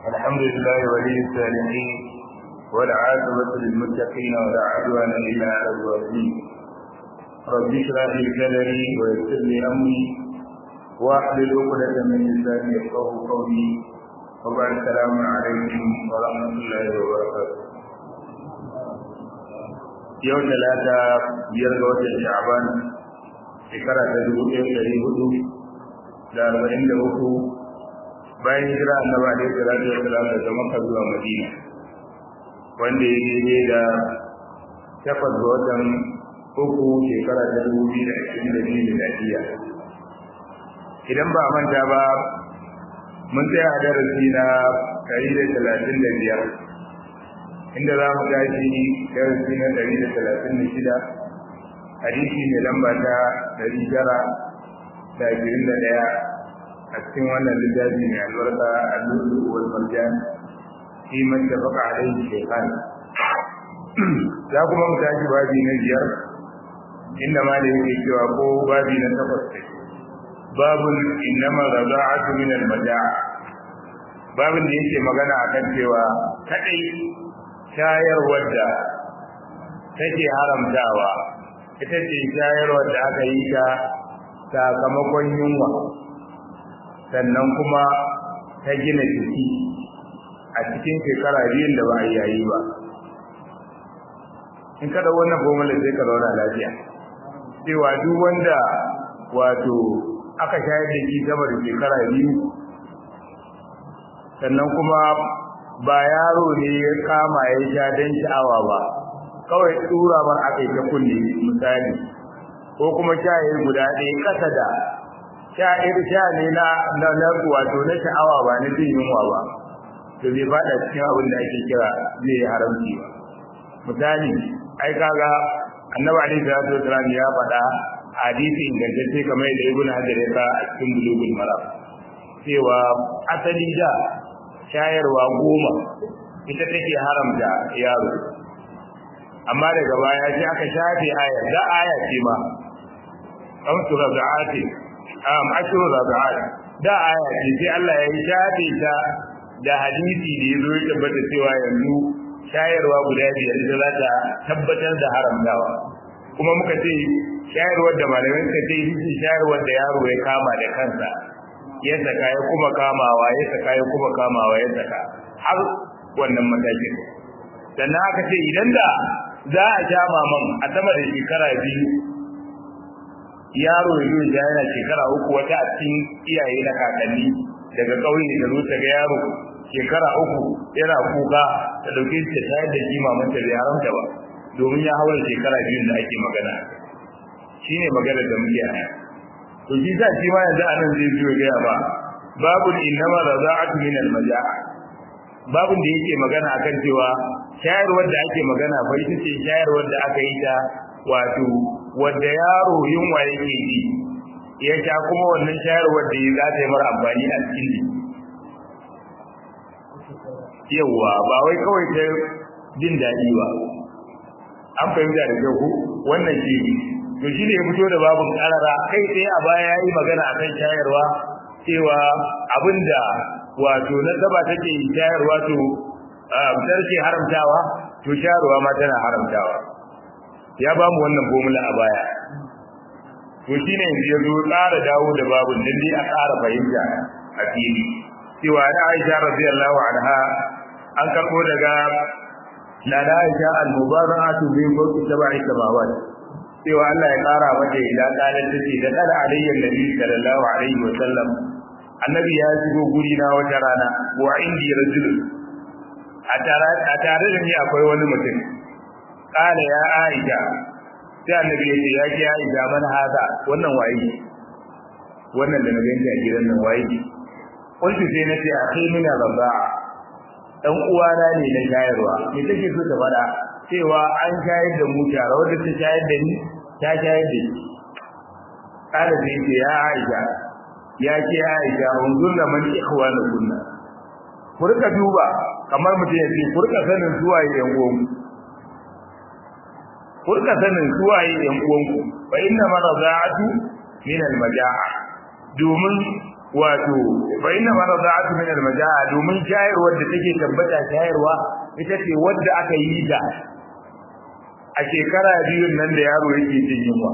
الحمد لله ولي الصالحين والعاقبة للمتقين ولا عدوان إلا على الظالمين. رب اشرح لي صدري ويسر لي أمري واحلل عقدة من لساني يفقهوا قولي. وبعد السلام عليكم ورحمة الله وبركاته. يوم ثلاثة يرجع شعبان shekara ta 1443 bayan hijira annabi alaihi salatu wasallam daga Makka zuwa Madina, wanda ya daidai da 8 ga watan uku shekara ta 2022 miladiya. Idan ba manta ba, mun tsaya a darasi na 135 inda za mu tashi darasi na 136 hadisi mai lamba ta 921 a cikin wannan littafi mai albarka al-lulu wal marjan fi man tafaqa alayhi shaykhan. Za kuma mu tashi babi na 5 inda ma da yake cewa ko babi na 8 babun innama rada'atu min al-maja'a, babin da yake magana akan cewa kadai shayarwar da take haramtawa ita ce shayarwar da aka yi ta sakamakon yunwa, sannan kuma ta gina jiki a cikin shekara biyun da ba a yayi ba. In kada wannan formula sai ka zauna lafiya, cewa duk wanda wato aka shayar da shi saboda shekara biyu, sannan kuma ba yaro ne ya kama ya sha don sha'awa ba, kawai tsura mar aka yi ta kunne misali, ko kuma shayi guda ɗaya ƙasa da sha ne na wato na sha'awa ba na jin yunwa ba, to bai faɗa cikin abin da ake kira zai yi haramci ba. Misali, ai kaga annabi alaihi salatu wasallam ya faɗa hadisi ingantacce kamar yadda ibnu hajar ya sa a cikin bulugul maram, cewa asali da shayarwa 10 ita take haramta yaro, amma daga baya sai aka shafe ayar, da aya ce ma amsu raza'ati ashru raza'at, da aya ce sai Allah ya shafe ta da hadisi da yazo ya tabbata cewa yanzu shayarwa guda 5 da za ta tabbatar da haramtawa. Kuma muka ce shayarwar da malamai suka ce shi shayarwar da yaro ya kama da kansa, ya saka ya kuma kamawa, ya saka ya kuma kamawa, ya saka har wannan matakin. Sannan aka ce idan da za a sha maman a sama da shekara 2, yaro ya zo ya yana shekara 3, wata a cikin iyaye na kakanni daga ƙauye da zo ta ga yaro shekara 3 yana kuka ta dauke shi ta shayar da shi maman ta bai haramta ba, domin ya haura shekara 2 da ake magana. Shine maganar da muke a nan. To shi sa shi ma yanzu anan zai zo ya ba babul innama raza'atu min al-maja'a, babun da yake magana akan cewa shayarwar da ake magana fa ita ce shayarwar da aka yi ta wato wanda yaro yunwa yake ji ya sha, kuma wannan shayarwar da ya zata yi mara amfani a cikin jiki. Yawwa, ba wai kawai ta jin daɗi ba, an fahimta da kyau ko wannan shi to shi ne ya fito da babun karara kai tsaye a baya ya yi magana akan shayarwa cewa abinda wato na gaba take shayarwa to tarke haramtawa, to shayarwa ma tana haramtawa. Ya ba mu wannan formula a baya, to shine yanzu yazo tsara dawo da babun dan dai a tsara fahimta a fili cewa da Aisha radiyallahu anha an karbo daga Nana Aisha al-mubarakatu bi fawqi sab'i samawat, cewa Allah ya kara mata ila qalat tace da qala alayhi nabi sallallahu alaihi wa sallam, annabi ya shigo guri na wata rana, wa indi rajul, a tare da ni akwai wani mutum. Kala ya Aisha, sai annabi ya ce ya ki Aisha, man hada, wannan waye, wannan da na gani a gidan nan waye? Kuntu sai na ce akai mina raba'a, dan uwana ne na shayarwa. Me take so ta fada? Cewa an shayar da mu tare, wanda ta shayar da ni ta shayar da ni. Kala sai ce ya Aisha, ya ke Aisha, unzur da man ikhwana kunna, ku rika duba kamar mutum ya ce ku rika sanin suwaye yan uwanku, ku rika sanin suwaye yan uwanku, fa inna maraza'atu min al-maja'a, domin wato fa inna marada'atu min al-majaa domin shayarwar da take tabbata shayarwa ita ce wadda aka yi da a shekara biyun nan da yaro yake jin yunwa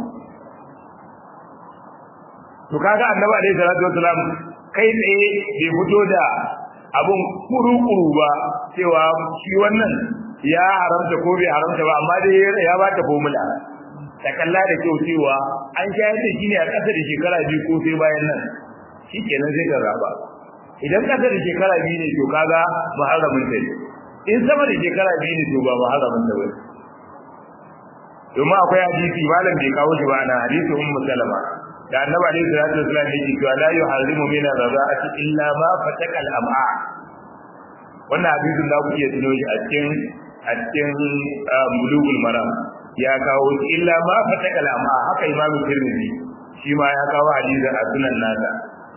to kaga annabi alaihi salatu wasalam kai tsaye bai fito da abun kuru-kuru ba cewa shi wannan ya haramta ko bai haramta ba amma dai ya ba ta formula ta kalla da kyau cewa an shayar da shi ne a ƙasa da shekara biyu ko sai bayan nan shi kenan sai ka raba idan ƙasa da shekara biyu ne to kaga muharramin ta in sama da shekara biyu ne to ba muharramin ta ba domin akwai hadisi malam bai kawo shi ba ana hadisi ummu salama da annabi alaihi salatu wasallam yake cewa la yuharrimu min ar-rada'ati illa ma fataka al-am'a wannan hadisin da kuke tuno shi a cikin bulugul maram ya kawo illa ma fataka al-am'a haka imamu tirmidhi shi ma ya kawo hadisin a sunan nasa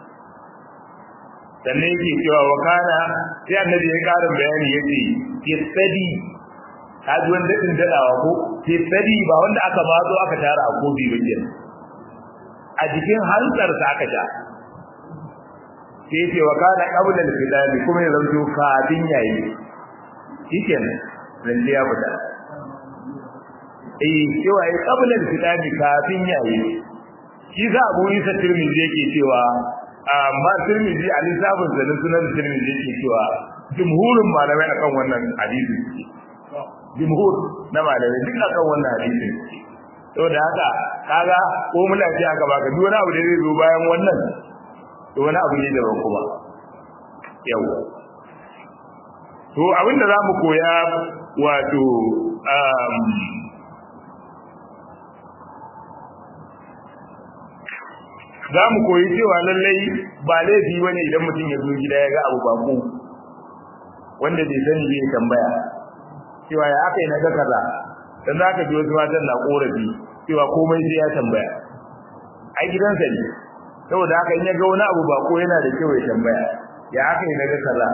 sannan yake cewa wa kana sai annabi ya karin bayani yace yastadi kaji wanda din dadawa ko yastadi ba wanda aka bazo aka tara a kofi ba kenan a jikin hantsar sa aka sha sai ce wa kana qabla al-fidal kuma ya zanto kafin yayi shikenan dan ya fita cewa ya qabla al-fidal kafin yayi shi za Abu Isa Tirmidhi yake cewa amma Tirmidhi a lissafin sa sunan Tirmidhi yake cewa jumhurin malamai akan wannan hadisi jumhur na malamai duk akan wannan hadisi to da haka kaga ko mun lafiya aka baka duk wani abu da zai zo bayan wannan to wani abu ne daban kuma yawa to abinda zamu koya wato zamu koyi cewa lallai ba laifi bane idan mutum ya zo gida ya ga abu bako wanda bai sani bai tambaya cewa ya aka yi naga kaza dan zaka ji wasu matan na korafi cewa komai sai ya tambaya ai gidansa ne saboda haka in ya ga wani abu bako yana da kyau ya tambaya ya aka yi naga kaza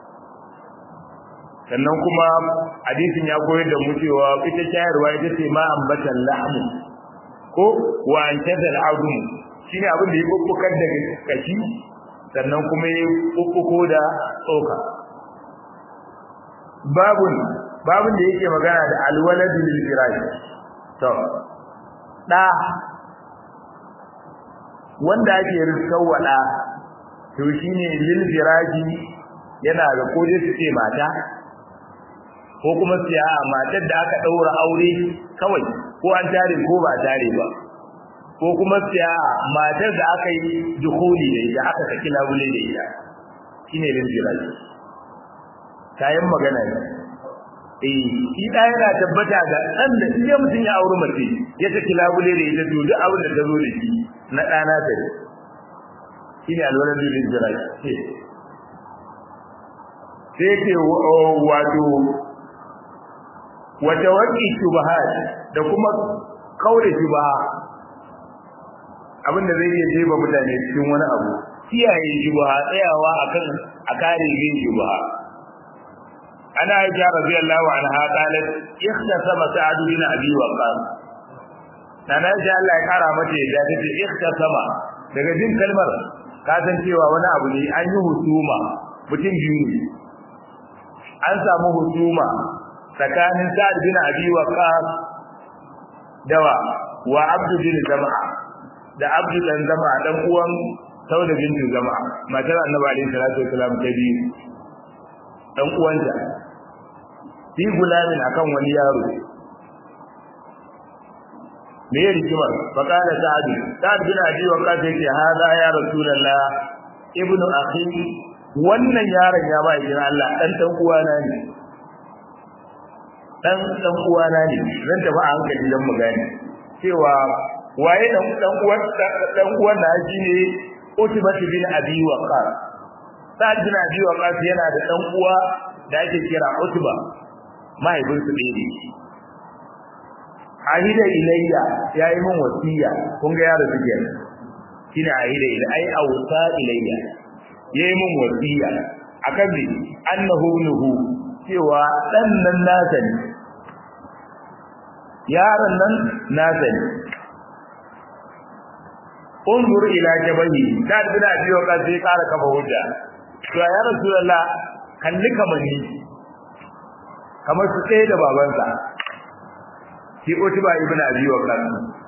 sannan kuma hadisin ya koyar da mu cewa ita shayarwa ita ce ma ambatan lahmu ko wa antazal azum shine abin da ya kokkokar da kashi sannan kuma ya kokkoko da tsoka babun da yake magana da alwaladu lil firash to da wanda ake rizkawa da to shine lil firaji yana da koje su ce mata ko kuma siya matar da aka daura aure kawai ko an tare ko ba tare ba ko kuma siya matar da aka yi dukuli da ita aka saki labule da ita shine lil firaji kayan magana ne shi da yana tabbata ga dan da shi mutun ya aure mace ya saki labule da ita to duk abin da ta zo da shi na dana ta shine alwaladu lil firaji sai ce wato wata waki shubahat da kuma kaure shubaha abinda zai iya jeba mutane cikin wani abu kiyaye shubaha tsayawa akan a kare yin shubaha ana aisha radiyallahu anha qalat ikhtasama sa'd bin abi waqas nana aisha Allah ya kara mata yadda tace ikhtasama daga jin kalmar ka san cewa wani abu ne an yi husuma mutum biyu ne an samu husuma tsakanin Sa'd bin Abi Waqqas dawa wa Abd bin Zam'a da Abd bin Zam'a dan uwan Sauda binti Zam'a matar Annabi alaihi salatu wasallam ta biyu dan uwanta fi gulamin akan wani yaro me ya rikima fa kana Sa'd bin Abi Waqqas yake hada ya Rasulullah ibnu akhi wannan yaron ya ba idan Allah dan uwana ne dan uwana ne zan tafi a hankali dan mu gane cewa waye dan uwan da shine Utbah bin Abi Waqqas Sa'd bin Abi Waqqas yana da dan uwa da ake kira Utbah mahaifin su ne ahida ilayya yayi min wasiya kun ga yaro suke shine ahida ilayya ai awsa ilayya yayi min wasiya akan bi annahu nuhu cewa dan nan nasa ne yaron nan nasa ne unzur ila jabahi da bina biyo ka sai ƙara kafa hujja to ya rasulullah kalli kamanni kamar su tsaye da babansa shi Utba ibn Abi Waqqas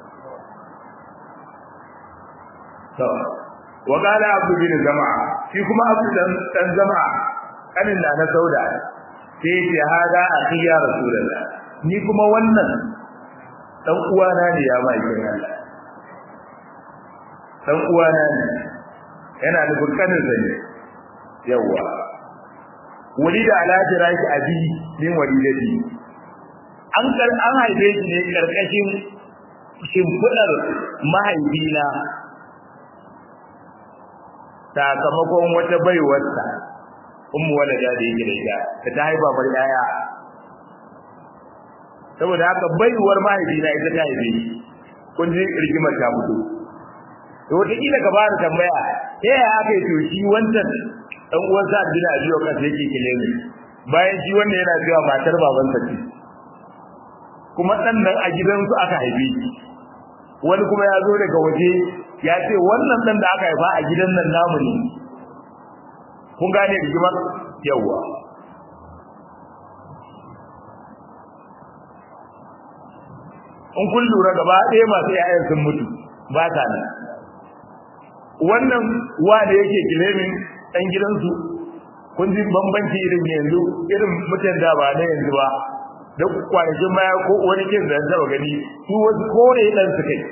to wa qala Abdu bin Zama'a shi kuma Abdu dan Zama'a kanin da na Sauda sai ya hada akhi ya rasulullah ni kuma wannan dan uwana ne ya mai Allah dan uwana ne yana da burkanin sa ne yawa walida ala jirashi abi min walidati an haife shi ne karkashin shimfidar mahaifina sakamakon wata baiwarsa ummu walada da yake da ita ta haifa bar yaya saboda haka baiwar mahaifina ita ta haife shi kun ji rigimar ta fito to wata kila ka ba da tambaya ta yaya aka yi to shi wancan dan uwan sa bin Abi Waqqas yake kilemi bayan shi wanda yana cewa matar babansa ce kuma dan nan a gidansu aka haife shi wani kuma ya zo daga waje ya ce wannan dan da aka haifa a gidan nan namu ne kun gane rigimar yawa in kun lura gaba ɗaya masu ƴaƴan sun mutu ba ta nan wannan wa da yake kilemin dan gidansu kun ji bambanci irin yanzu irin mutan da ba na yanzu ba da kwanakin baya ko wani kin da zaba gani su wasu kore dan su kai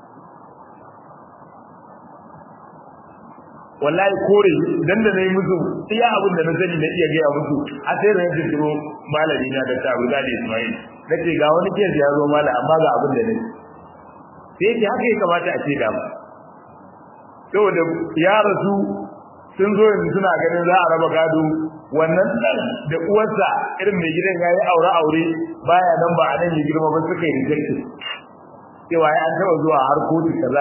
wallahi kore dan da nayi musu iya abin da na sani na iya ga musu a sai ran jiro malami na da Abu Dali Ismail nace ga wani kin ya zo mala amma ga abin da nake sai ki haka ya kamata a ce da mu saboda ya rasu sun zo yanzu suna ganin za a raba gado wannan dan da uwarsa irin mai gidan yayi aure baya nan ba a nan ya girma ba suka yi reject cewa ya taba zuwa har kotu kaza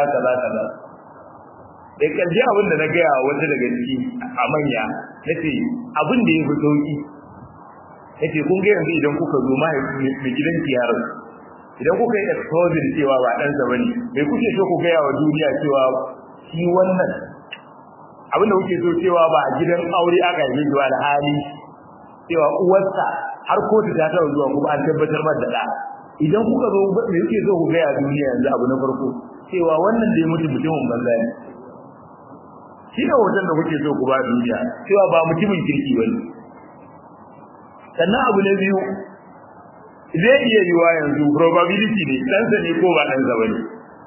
da karshe abin da na ga wanda daga ciki a manya nace abin da yafi sauki nace kun ga yanzu idan kuka zo mai gidan kiyarar idan kuka yi exposure cewa ba dan sa bane me kuke so ku ga wa duniya cewa shi wannan abin da kuke so cewa ba a gidan aure aka yi zuwa da hali cewa uwarsa har kotu ta tawo zuwa kuma an tabbatar mata da idan kuka zo me kuke so ku ga duniya yanzu abu na farko cewa wannan da ya mutu mutumin banza ne shi ne wajen da kuke so ku ba duniya cewa ba mutumin kirki bane sannan abu na biyu zai iya yiwa yanzu probability ne ɗansa ne ko ba ɗansa bane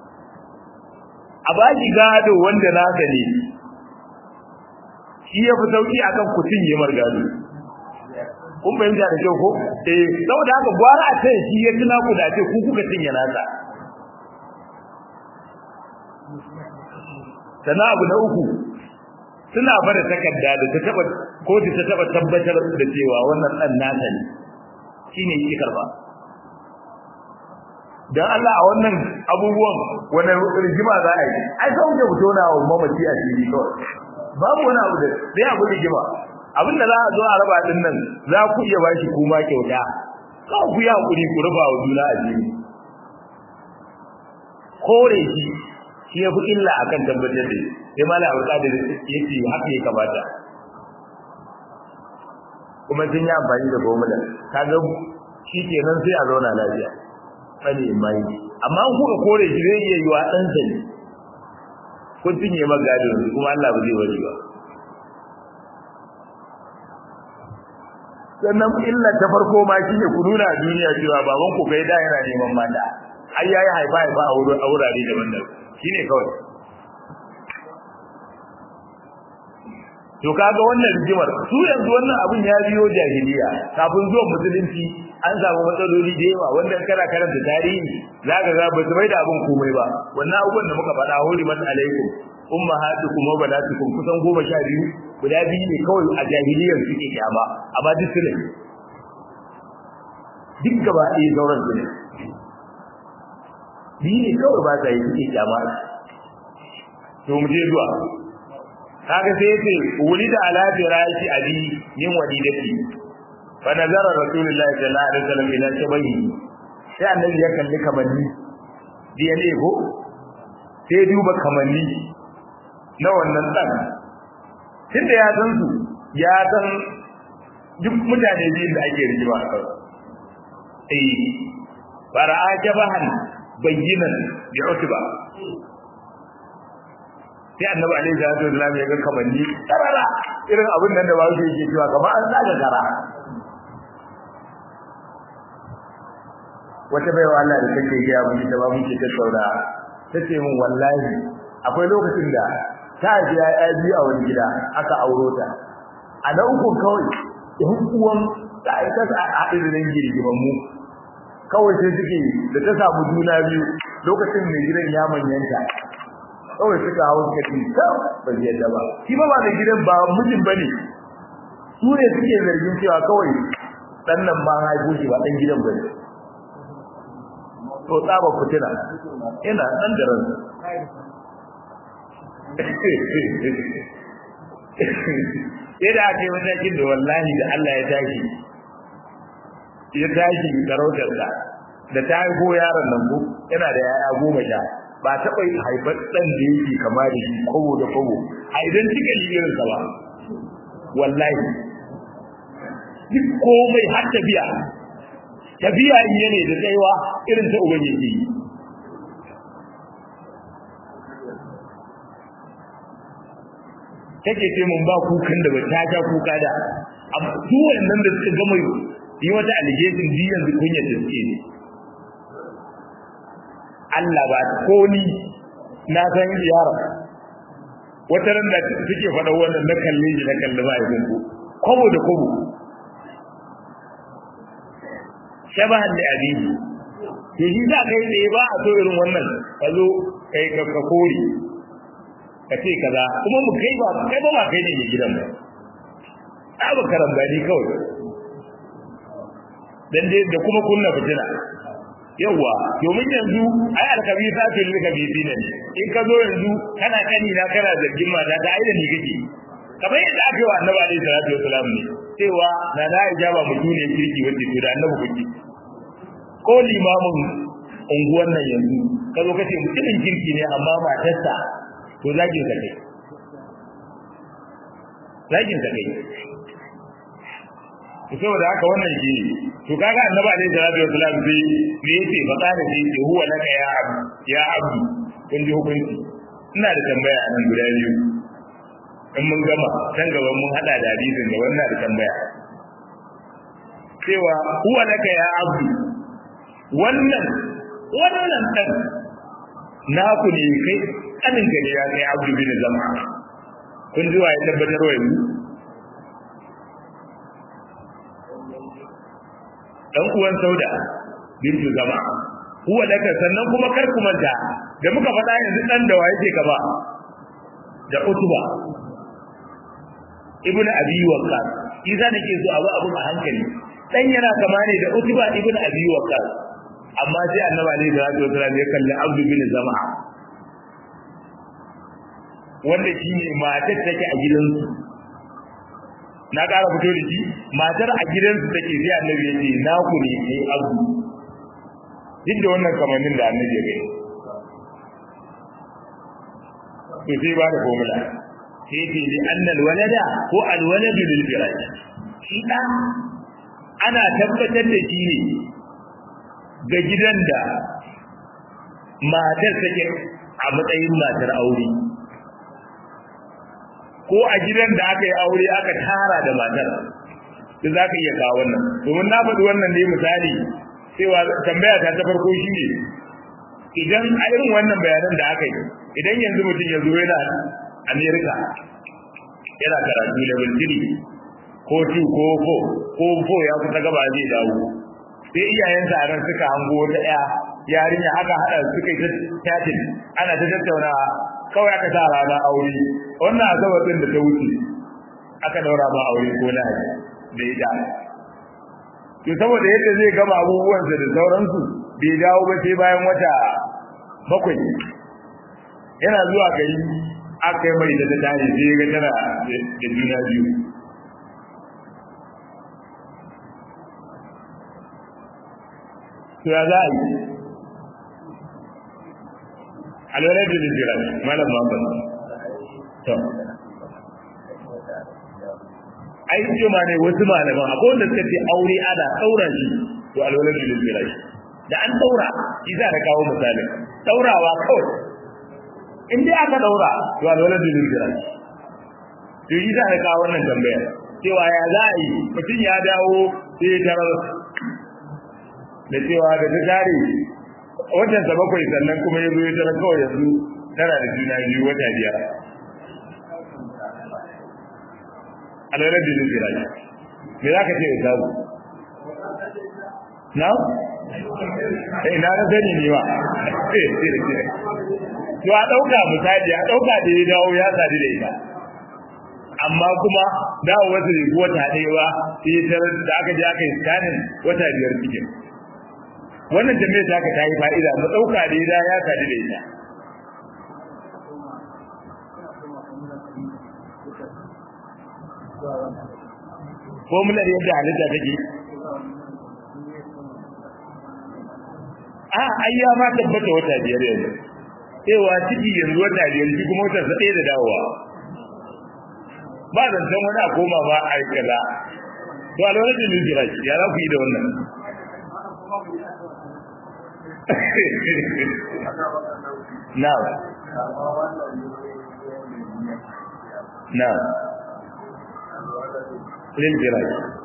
a baki gado wanda naka ne shi ya fi sauki akan kutin yi margado kun fahimta da kyau ko saboda haka gwara a ce shi ya tuna ku da ce ku kuka cinye nasa sana abu na uku suna bada takarda da ta taba ko ta taba tabbatar da cewa wannan dan nasa ne shine yake karba dan Allah a wannan abubuwan wani rigima za a yi ai sai ku fito na mamaci a cikin kawai babu wani abu da sai abu rigima abinda za a zo a raba din nan za ku iya bashi kuma kyauta ka ku ya hakuri ku raba wa juna a jini kore shi ya fi illa akan tabbatar da sai mallam Abdul yake haka ya kamata kuma sun yi amfani da formula kaga shi kenan sai a zauna lafiya sani mai amma in kuka kore shi zai iya yiwa dan sani kun tinye magado kuma Allah ba zai wari ba sannan illa ta farko ma shine ku nuna duniya cewa baban ku kai da yana neman mata ai yayi haifa a wurare daban-daban shine kawai to kaga wannan rigimar su yanzu wannan abin ya biyo jahiliya kafin zuwa musulunci an samu matsaloli da yawa wanda kana karanta tarihi zaka ga ba su mai da abin komai ba wannan abubuwan da muka faɗa hurimat alaikum ummahatukum wa banatukum kusan 12 guda biyu ne kawai a jahiliyar suke kyama amma duk su ne duk gaba ɗaya sauran su ne biyu ne kawai ba sa yi suke kyama to mu je zuwa kaga sai yace wulida ala firashi abi min walidati fa nazara rasulullahi sallallahu alaihi wasallam ila shabahi sai annabi ya kalli kamanni DNA ko sai duba kamanni na wannan dan tunda ya san su ya san duk mutane biyun da ake rigima a kan fara'a jabahan bayyinan bi utba sai annabi alaihi salatu wasallam ya ga kamanni tarara irin abin nan da ba su yake cewa kamar an zaga gara wata baiwa Allah da take ga mu da ba muke tattauna tace min wallahi akwai lokacin da ta ji ya biyu a wani gida aka auro ta a na uku kawai yan uwan da ita a haɗe da girgiman mu kawai sai suke da ta samu juna biyu lokacin mai gidan ya manyanta kawai suka hawo suka ci ba zai yadda ba shi ba da gidan ba mijin bane su ne suke zargin cewa kawai dan nan ba haifo shi ba dan gidan bane to tsaba fitina ina nan da ran sai da ake matakin da wallahi da Allah ya tashi karautar da ta haifo yaron nan ko yana da yaya 10 ba taɓa haifar ɗan da yake kama da shi kowo da kowo a idan cika ligirin sa ba wallahi duk komai har tafiya in yana da tsayuwa irin ta uban yake yi take ce mun ba kukan da ba ta ja kuka da amma duk wannan da suka gama yi wata allegation ji yanzu kunya da suke ne Allah ba ko ni na san yara wata ran da suke faɗa wannan na kalle shi na kalle ba yayin ku kobo da kobo shabahan da abiji yaji za kai ne ba a so irin wannan kazo kai ka kori kace kaza kuma mu kai ba kai ne gidan ba abu karambani kawai dan dai da kuma kunna fitina yawa domin yanzu ai alkabisa to lil kabisi ne in ka zo yanzu kana kani na kana zargin mata ta aida ni kake kamar yadda aka yi wa annabi alaihi salatu wasalam ne cewa na da ijaba mutune kirki wanda to da annabi kuke ko limamin unguwan nan yanzu ka zo kace mutumin kirki ne amma matarsa to zagin ka kai saboda haka wannan shi to kaga annabi alaihi salatu wasallam sai me yace fa kana sai ce huwa laka ya abdu kun ji hukunci ina da tambaya nan guda biyu in mun gama can gaban mun hada da hadisin da wannan da tambaya cewa huwa laka ya abdu wannan dan naku ne kai kanin gari ya kai abdu bin zama kun ji wa ya tabbatar wa yanzu dan uwan sauda bintu zama huwa laka sannan kuma kar ku manta da muka faɗa yanzu dan da waye ke gaba da utuba ibnu abi waqqas idan nake so abu a hankali dan yana kama ne da utuba ibnu abi waqqas amma sai annabi alaihi salatu wasallam ya kalli abdu bin zama wanda shine matar take a gidansu na ƙara fito da shi matar a gidansu take sai annabi ya ce na ku ne sai abu duk da wannan kamannin da annabi ya gani to sai ba da formula sai ce li annal walada ko al waladu lil firash shi da ana tabbatar da shi ne ga gidan da matar take a matsayin matar aure ko a gidan da aka yi aure aka tara da matar da za ka iya kawo wannan domin na faɗi wannan ne misali cewa tambaya ta farko shi ne idan a irin wannan bayanan da aka yi idan yanzu mutum ya zo yana Amerika yana karatu level 3 ko 2 ko 4 ko 4 ya kusa gaba zai dawo sai iyayensa a ran suka hango wata ɗaya yarinya aka haɗa suka yi ta chatting ana ta tattaunawa kawai aka sa rana aure wannan azabar din da ta wuce aka daura ba aure ko na haji da ita to saboda yadda zai gama abubuwan sa da sauransu bai dawo ba sai bayan wata 7 yana zuwa gari aka yi mai da tare sai ga tana da juna biyu to ya za a yi alwalad lil firash malam Muhammad to ai juma ne wasu malaman akwai wanda suka ce aure ana daura shi to alwalad lil firash da an daura shi za ka kawo misali daurawa kawai in dai aka daura to alwalad lil firash to shi za ka kawo wannan tambaya cewa ya za a yi mutum ya dawo sai ya tarar da cewa da ta tare watan sa bakwai sannan kuma ya zo ya tarar kawai yanzu tana da juna biyu wata biyar alwalad lil firash me za ka ce ya samu na ina na sani ne ba to a dauka misali a dauka da ya dawo ya sadu da ita amma kuma dawo wata ne ko wata ɗaya ba sai da aka je aka yi scanning wata biyar cikin wannan jami'a ta ka tayi fa'ida mu dauka da ya sadu da ita ko mun da yadda halitta take ayya ma tabbata wata biyar yanzu cewa ciki yanzu wata biyar shi kuma wata ɗaya da dawowa ba zan san wani a koma ba a kaza to a lokacin da jira ya za ku yi da wannan na'am na'am lil jira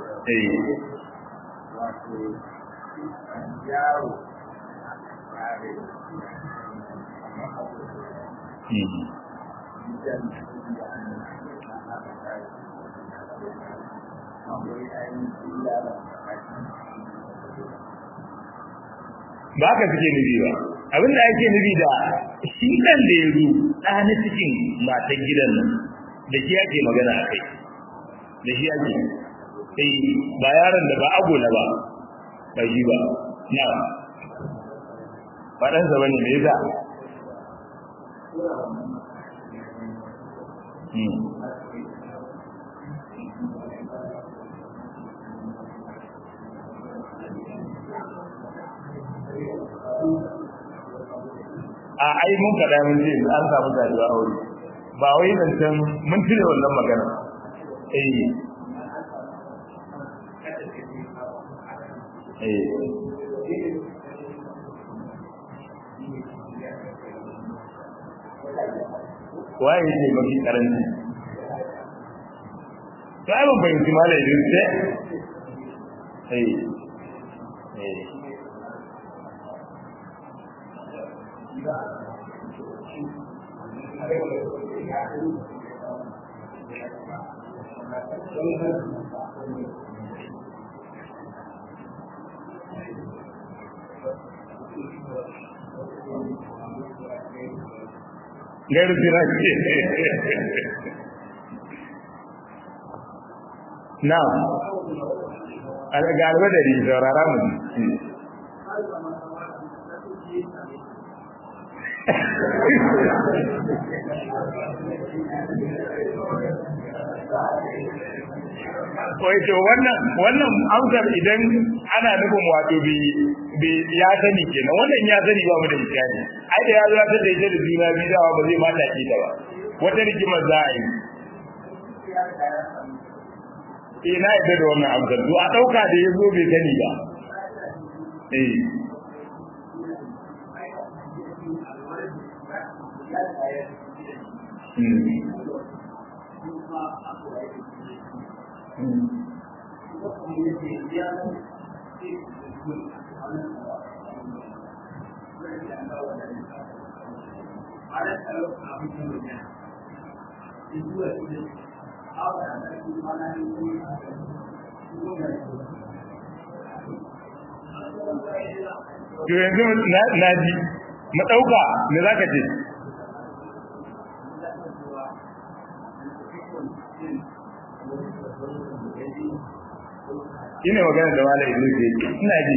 ba ka suke nufi ba abinda ake nufi da shi dan da ya zo ɗani cikin matan gidan nan da shi ake magana a kai da shi ake ba yaron da ba agola ba ba shi ba na faɗansa ba ne me yasa a ai mun faɗa mun ce an samu zaɓiwa aure ba wai zancen mun cire wannan magana waye ne mafi karanci to ai ban fahimci malai din sai gairu firashi na algarba da ri saurara mu wai to wannan amsar idan ana nufin wato bi ya sani kenan wannan ya sani ba mu da misali ai da ya zo ta da ita da juna biyu dawa ba zai mata ki ta ba wata rigimar za a yi ina yadda da wannan amsar to a dauka da ya zo bai sani ba to yanzu na ji mu dauka me zaka ce ina magana da wala Idris yake ina ji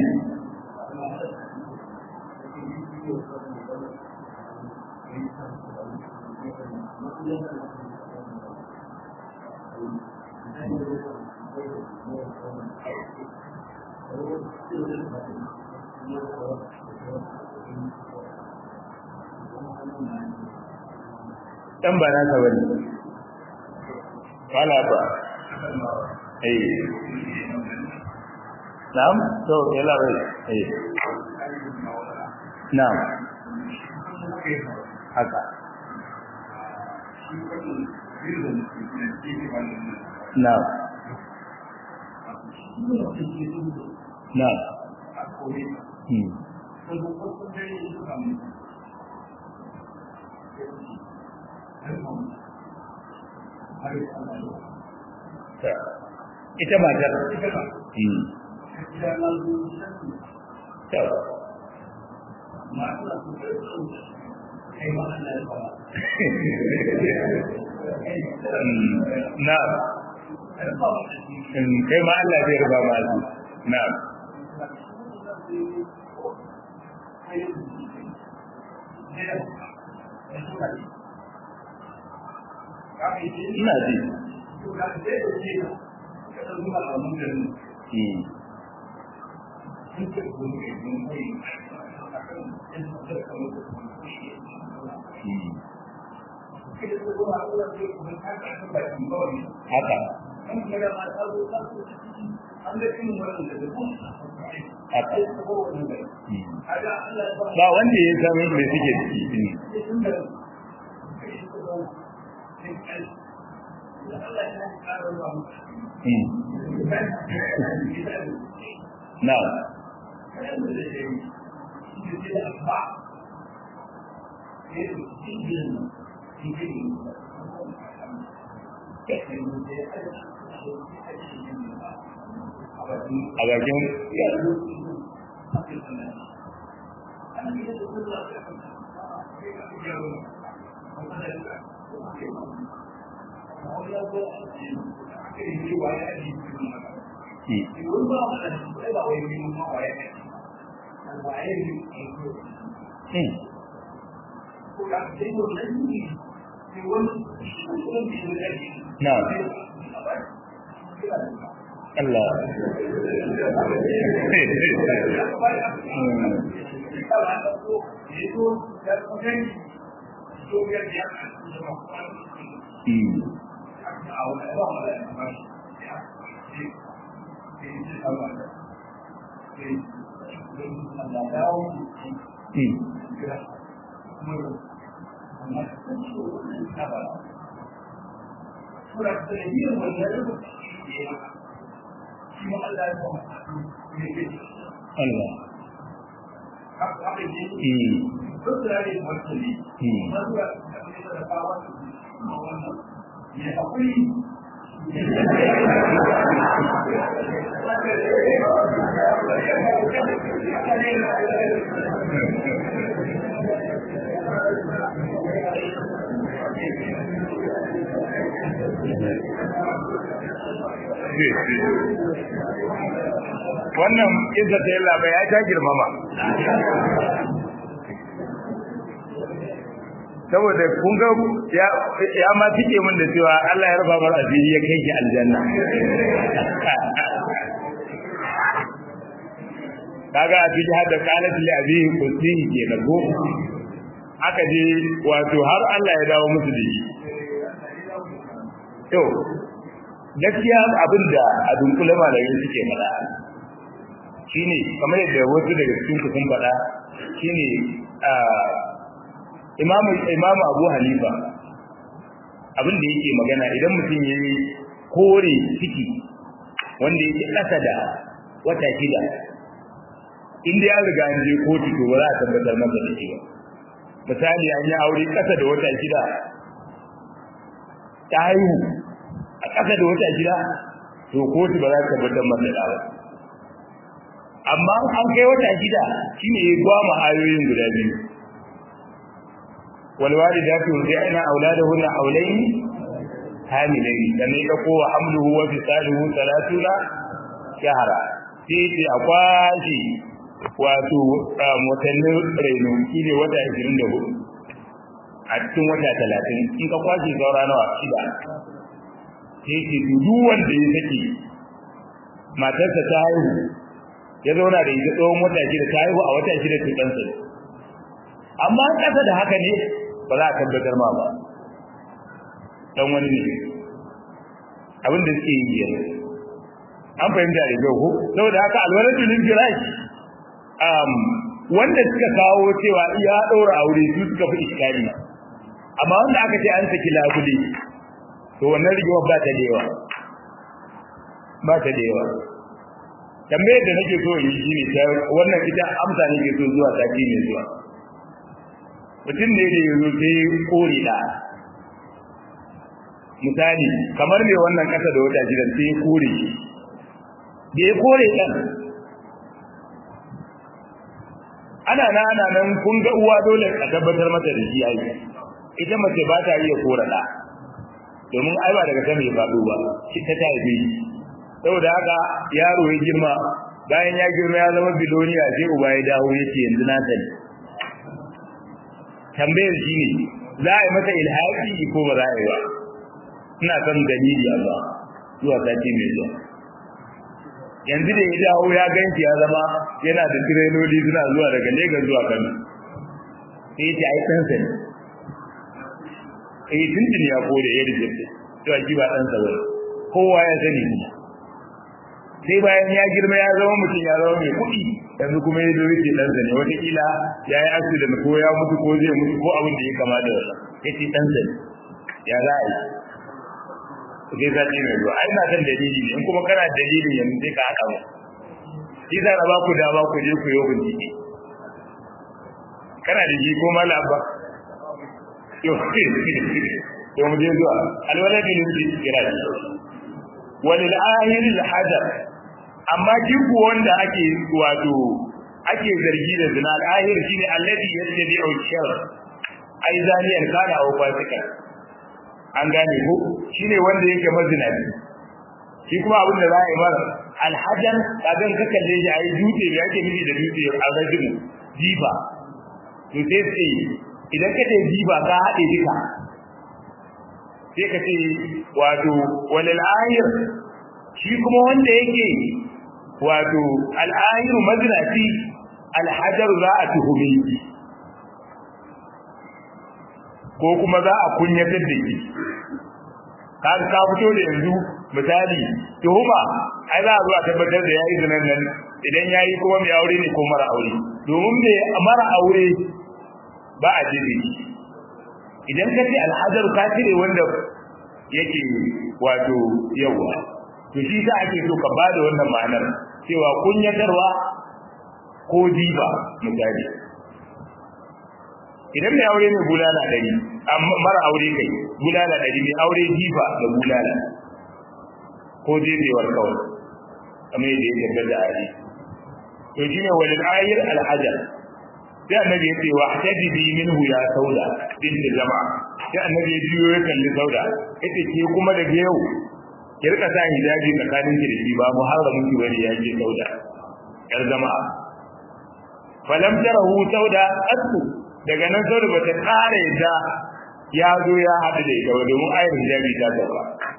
dan ba na ka bane wala ba na'am to yalla bai na'am haka na'am na'am ita matar na'am kai ma Allah zai riba ma na'am ina ji haka ba wanda ya san me suke ciki na'am a bakin na'am Allah wannan izza ta yalla bai ya ta girmama saboda kun ga ya ma tike min da cewa Allah ya rufa bar asiri ya kai ki aljanna kaga a cikin hada qalat li abi qutin ke nago aka je wato har Allah ya dawo musu da shi to gaskiya abinda a dunkule malamai suke faɗa shine kamar yadda wasu daga cikin ku sun faɗa shine imamu Abu Hanifa abinda yake magana idan mutum yayi kore ciki wanda yake kasa da wata shida inda ya riga an je kotu to ba za a tabbatar masa da shi ba misali an yi aure kasa da wata shida ta haihu a kasa da wata shida to kotu ba za ta tabbatar masa da ba amma an kai wata shida shine ya gwama ayoyin guda biyu wal walidatu yurdi'na auladahunna hawlayn hamilayn dan ne da kowa hamluhu wa fisaluhu 30 shahra sai a kwashi wato watannin raino shine wata 24 a cikin wata 30 in ka kwashi saura nawa shida sai ki duk wanda ya saki matarsa ta haihu ya zauna da ita tsawon wata shida ta haihu a wata shida ta kansa amma kasa da haka ne ba za a tabbatar ma ba dan wani ne abin da suke yi yanzu an fahimta da kyau ko saboda haka alwaladu lil firash wanda suka kawo cewa iya daura aure su suka fi iskari amma wanda aka ce an saki labule to wannan rigima ba ta da yawa tambayar da nake so yi shine ta wannan ita amsa nake so zuwa sati ne zuwa mutum ne da yazo sai kore da misali kamar me wannan kasa da wata gidan sai kore da ya kore dan ana nan kun ga uwa dole a tabbatar mata da shi yayi ita mace ba ta iya kora da domin ai ba daga kan ya faɗo ba shi ta haife saboda haka yaro ya girma bayan ya girma ya zama biloniya sai uba ya dawo yace yanzu na sani tambayar shi ne za a yi masa ilhaqi ko ba za a yi ba ina son dalili Allah zuwa sati mai zuwa yanzu da ya dawo ya ganci ya zama yana da tireloli suna zuwa daga Lagos zuwa Kano sai ya ai san sani tuntun ya kore ya rijiste to a ba dan sa bane kowa ya sani sai bayan ya girma ya zama mutum ya zama mai kuɗi yanzu kuma ya zo yake dan sa ne wata kila ya yi accident ko ya mutu ko zai mutu ko abin da ya kama da wannan yace dan sa ya za a yi sai za ta mai zuwa ai na san dalili ne in kuma kana dalilin yanzu sai ka haɗa mu shi za a ba ku dama ku je ku yi bincike kana da ji ko mala abba to mu je zuwa alwaladi lil kiraj walil ahir al hajar amma jibu wanda ake wato ake zargi da zina al ahir shine alladhi yattabi'u shar ai zaniyan kana aw fasika an gane ko shine wanda yake mazinaci shi kuma abin da za a yi mara al hajar kagan ka kalle shi ai dutse da yake nufi da dutse a rajin jiba to sai idan ka ce jiba ka haɗe duka sai ka ce wato walil ahir shi kuma wanda yake wato al ahir mazinaci al hajar za a tuhume ko kuma za a kunyatar da shi ka fito da yanzu misali tuhuma ai za a zo a tabbatar da yayi zinan nan idan yayi kuma mai aure ne ko mara aure domin mai mara aure ba a jiri idan ka ce alhajar ka cire wanda yake wato yawa to shi sa ake so ka bada wannan ma'anar cewa kunyatarwa ko diba misali idan mai aure ne bulala 100 amma mara aure kai bulala 100 mai aure diba da bulala ko debewar kawai kamar yadda ya tabbata a hadisi to shine walil ayir alhajar sai annabi ya ce wa hadibi minhu ya sauda bin jama'a sai annabi ya jiyo ya kalli sauda yace ke kuma daga yau ki rika sa hijabi tsakanin ki da shi ba muharramin ki bane ya ce sauda yar jama'a falam tarahu sauda asu daga nan sauda bata kare da ya zo ya hadu da ita domin ayar hijabi ta sauka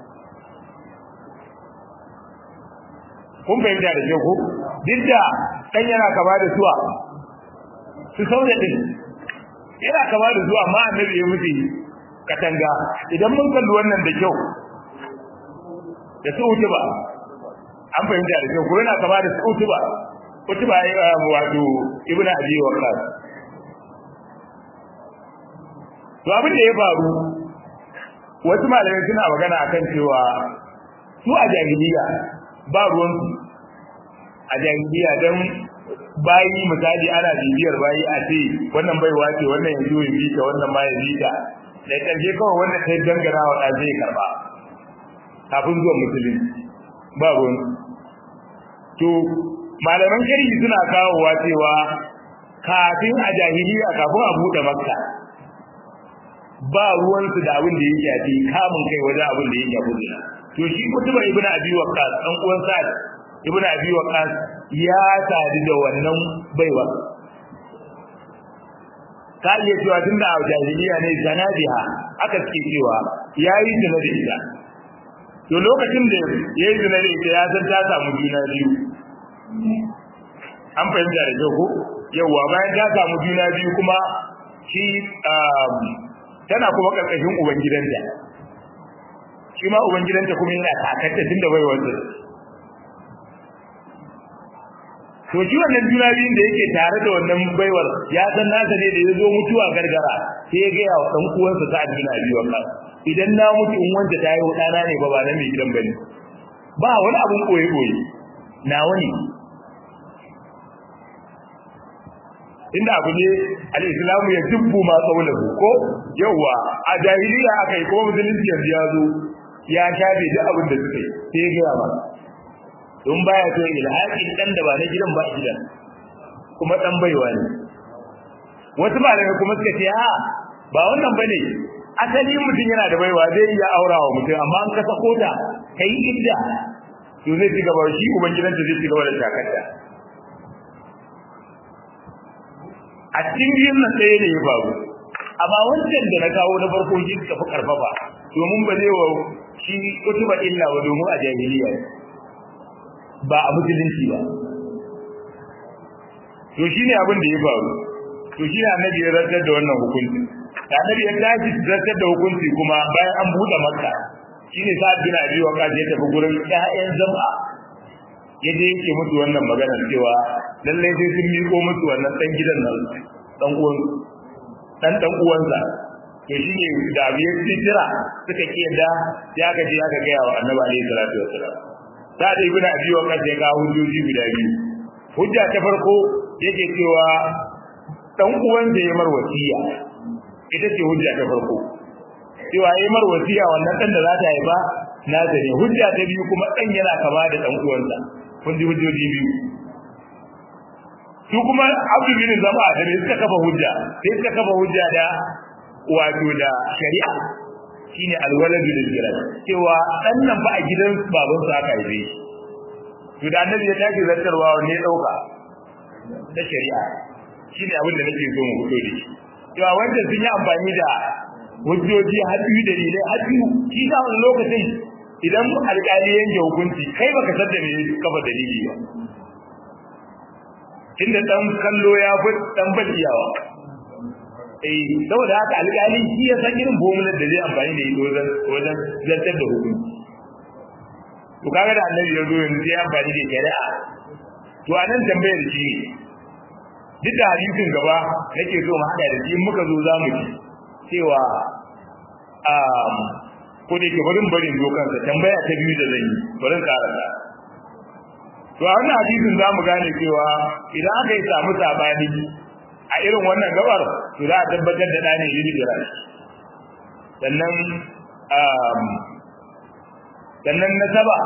kun fahimta da kyau ko duk da dan yana kama da suwa su sauda din yana kama da zuwa amma annabi ya mutu katanga idan mun kalli wannan da kyau da su utuba an fahimta da kyau ko yana kama da su utuba wato ibnu abi waqas to abin da ya faru wasu malamai suna magana akan cewa su a jahiliya ba ruwan a jahiliya dan bayi misali ana bibiyar bayi a ce wannan bai wace wannan yanzu ya bita wannan ma ya bita da karshe kawai wanda sai dangana wa da zai karba kafin zuwa musulunci ba ruwan to malaman shari'i suna kawowa cewa kafin a jahiliya kafin a bude makka ba ruwansu da abin da ya shafi kamun kai wajen abin da ya shafi to shi kutuba ibnu abi waqqas dan uwan sa'ad ibnu abi waqqas ya sadu da wannan baiwa ka iya cewa tunda a jahiliya ne zanabiha aka ce cewa yayi zina da ita to lokacin da yayi zina da ita ya san ta samu juna biyu an fahimta da kyau ko yawa bayan ta samu juna biyu kuma shi tana kuma karkashin ubangidanta shi ma ubangidanta kuma yana takatta tunda bai wanda to shi wannan juna biyun da yake tare da wannan baiwar ya san nasa ne da ya zo mutuwa gargara sai ya gaya wa ɗan uwansa ta addina biyu wannan idan na mutu in wanda ta yi ɗana ne ba na mai gidan bane ba wani abun koye na wani inda abu ne al-islamu ya dubbu ma qawluhu ko yawa a jahiliya akai ko musulunci yanzu ya zo ya shafe duk abin da suka yi sai ya gaya ba don baya so ilhaqin dan da ba na gidan ba gidan kuma dan baiwa ne wasu malamai kuma suka ce a ba wannan bane asali mutum yana da baiwa zai iya aurawa mutum amma an kasa kota kai idda to zai ci gaba shi uban gidan da zai ci gaba da takarda a cikin nan sai ne ya faru amma wancan da na kawo na farko shi suka fi karfafa domin ba zai wa shi kutuba illa wa domin a jahiliya ba a musulunci ba to shine abin da ya faru to shine annabi ya zartar da wannan hukunci da annabi ya tashi zartar da hukunci kuma bayan an buɗe makka shine sa'ad bin abi waqas ya tafi gurin ƴaƴan zam'a yaje yake musu wannan magana cewa lalle sai sun miƙo musu wannan dan gidan nan dan uwansa to shine da abiye tira suka kiyada ya ga ga wa annabi alaihi salatu wassalam sa'ad ibn abi waqas ya ga hujjoji guda biyu hujja ta farko yake cewa dan uwansa ya mar wasiya ita ce hujja ta farko cewa ya mar wasiya wannan dan da za ta haifa na da ne hujja ta biyu kuma dan yana kama da dan uwansa kun ji hujjoji biyu su kuma Abdu bin Zama da suka kafa hujja sai suka kafa hujja da wato da shari'a shine alwaladu lil jiran cewa dan nan ba a gidan baban sa aka haife shi to da annabi ya tashi zartarwa ne dauka da shari'a shine abin da nake so mu fito da shi cewa wanda sun yi amfani da hujjoji hadisi dalilai hadisi shi da wannan lokacin idan alƙali yanke hukunci kai baka san da me kafa dalili ba inda dan kallo ya fi dan bajiyawa saboda haka alƙali shi ya san irin bomular da zai amfani da ita wajen zartar da hukunci to kaga da annabi ya zo yanzu ya amfani da shari'a to anan tambayar shi duk da hadisin gaba nake so mu hada da shi muka zo zamu ci cewa ko da ke barin zo kansa tambaya ta biyu da zan yi barin karanta to a wannan hadisin zamu gane cewa idan aka yi samu sabani a irin wannan gabar to za a tabbatar da dane yi da rashi sannan nasaba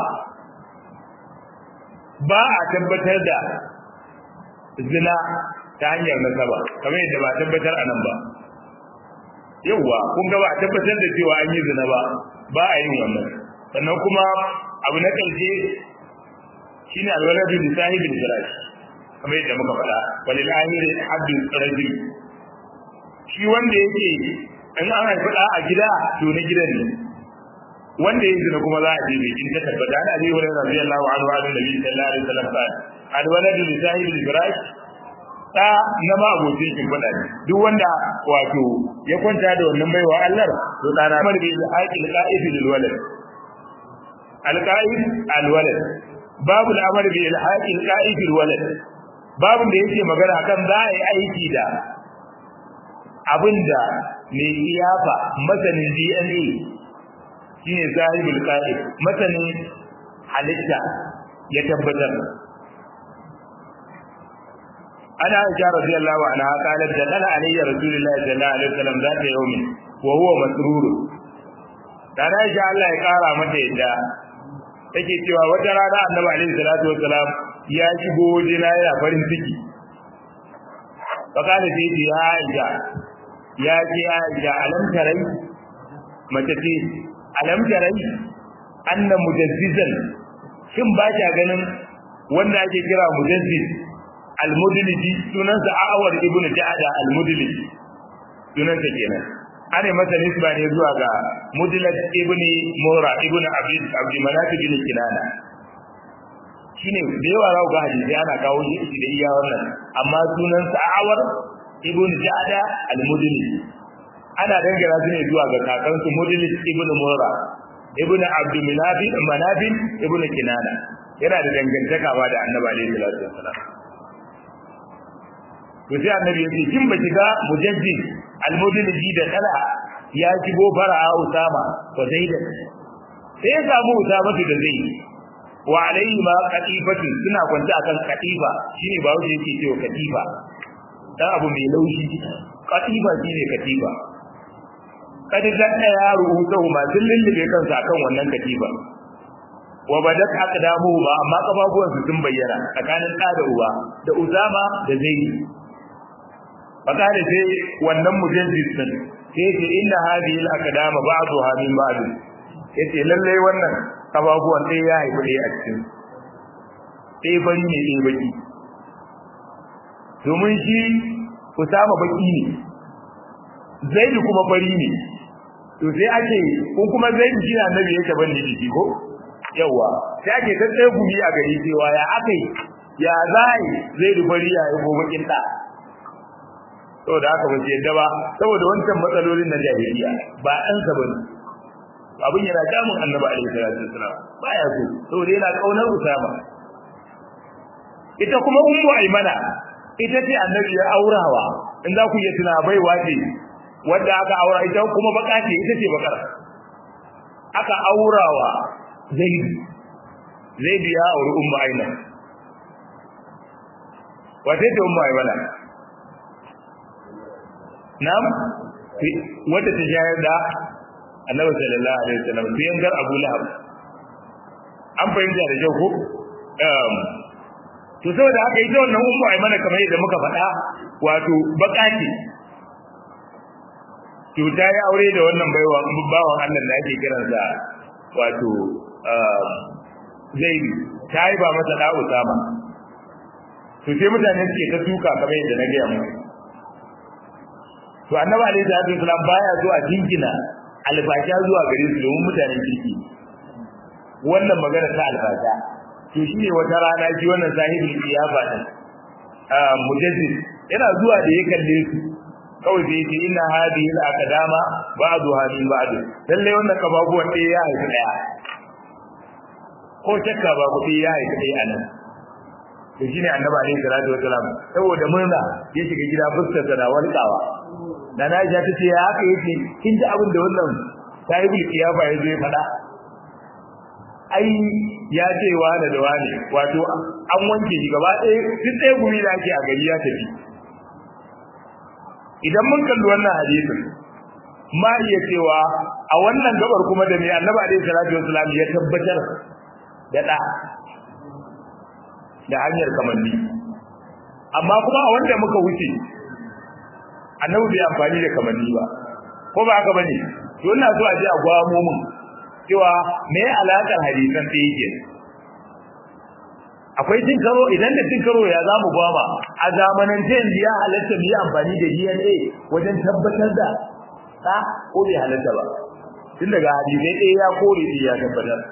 ba a tabbatar da zina ta hanyar nasaba kamar yadda ba tabbatar anan ba yawa kun ga ba tabbatar da cewa an yi zina ba a yin wannan sannan kuma abu na karshe shine alwaladu li sahibil firash kamar yadda muka faɗa walil ahir haddu rajul shi wanda yake in an haifa da a gida to na gidan ne wanda yake zina kuma za a je in ta tabbata da Abi Hurairah radiyallahu anhu an Nabi sallallahu alaihi wasallam alwaladu li sahibil firash ta na ma abokin kin faɗa ne duk wanda wato ya kwanta da wannan baiwa Allah to dana mar bi haƙil qa'if lil walad al qa'if al walad babu al-amr bi al-haƙil qa'if lil walad babu da yake magana kan za a yi aiki da abinda mai iyafa masanin DNA shine zahibul qa'if masanin halitta ya tabbatar ana aisha radiyallahu anha qalat dakhala alayya rasulullahi sallallahu alaihi wasallam zata yawmi wa huwa masrur dan aisha Allah ya kara mata yadda take cewa wata rana annabi alaihi salatu wasalam ya shigo wajena yana farin ciki fakala sai ya aisha ya ce aisha alam tarai mace ce alam tarai anna mujazzizan shin ba ta ganin wanda ake kira mujazziz al-mudliji sunansa Awar ibn Ja'da al-Mudliji sunansa kenan ane masa nisba ne zuwa ga Mudlaj ibn Mura ibn Abd Manaf ibn Kinana shine da yawa rawu ga hadisi ana kawo shi da iya wannan amma sunansa Awar ibn Ja'da al-Mudlij ana dangana su ne zuwa ga kakansu Mudlij ibn Murra ibn Abd Manabin ibn Kinana yana da dangantaka ba da Annabi alaihi salatu wassalam to sai Annabi yace kin ba kiga Mujaddid al-Mudlij da kala ya shigo fara'a Usama wa Zaid sai ya samu Usama da Zaid wa alaihi ma qatifatu suna kwanta akan katifa shine ba wuce yake cewa katifa dan abu mai laushi katifa shine katifa kada da yaro hutahu ma lullube kansa akan wannan katifa wa badat aqdamuhu ma amma kafafuwan su sun bayyana tsakanin da uba da Usama da Zaid fakare sai wannan mujaddid din sai ce inna hadhihi al-aqdama ba'daha min ba'd yace lalle wannan kafafuwan sai ya haifi dai a cikin sai bari ne sai baki domin shi Usama baki ne Zaid kuma bari ne to sai ake ko kuma Zaid shi annabi yake ban da shi ko yawa sai ake tsaye gumi a gari cewa ya akai ya zai Zaid bari ya yi bakin da saboda haka ba ce yadda ba saboda wancan matsalolin na jahiliya ba an sa bane abin yana damun Annabi alaihi salatu wasallam baya so saboda yana kaunar Usama ita kuma ummu Aymana ita ce Annabi ya aurawa in za ku yi tuna baiwa ce wanda aka aura ita kuma baka ce ita ce bakar aka aurawa Zaid ya auri ummu Aymana wace ce ummu Aymana nam wanda ta shayar da Annabi sallallahu alaihi wasallam sai yangar Abu Lahab an fahimta da jau ko to saboda haka ita wannan ummu Aymana kamar yadda muka faɗa wato baka ce to ta yi aure da wannan bawan Allah da ake kiransa wato Zaid ta yi ba masa da Usama to sai mutane suke ta tuka kamar yadda na gaya muku to Annabi alaihi salatu wasallam baya zuwa jingina albasha zuwa gare su domin mutanen kirki wannan magana ta albasha to shine wata rana shi wannan sahibul qiyafa din mujaddid yana zuwa da ya kalle su kawai sai yace inna hadhihi al-aqdama ba'daha min ba'd lalle wannan kababuwan ɗaya ya haifi ɗaya ko shakka ba ku ya haifi ɗaya anan to shine Annabi alaihi salatu wasallam saboda murna ya shiga gida fuskar sa da walƙawa da na ja ta ce ya haka yake kin ji abin da wannan sahibul qiyafa ya zo ya faɗa ai ya ce wani da wani wato an wanke shi gaba ɗaya duk ɗaya gumi da ake a gari ya tafi idan mun kalli wannan hadisin ma iya cewa a wannan gabar kuma da mai Annabi alaihi salatu wasallam ya tabbatar da da hanyar kamanni amma kuma a wanda muka wuce Annabi bai amfani da kamanni ba ko ba haka bane to ina so a ji a gwamo mun cewa me alakar hadisan da yake akwai tin karo idan da tin karo ya zamu gwama a zamanan ta yanzu ya halatta mu yi amfani da DNA wajen tabbatar da ta ko bai halatta ba tun daga hadisai ɗaya ya kore shi ya tabbatar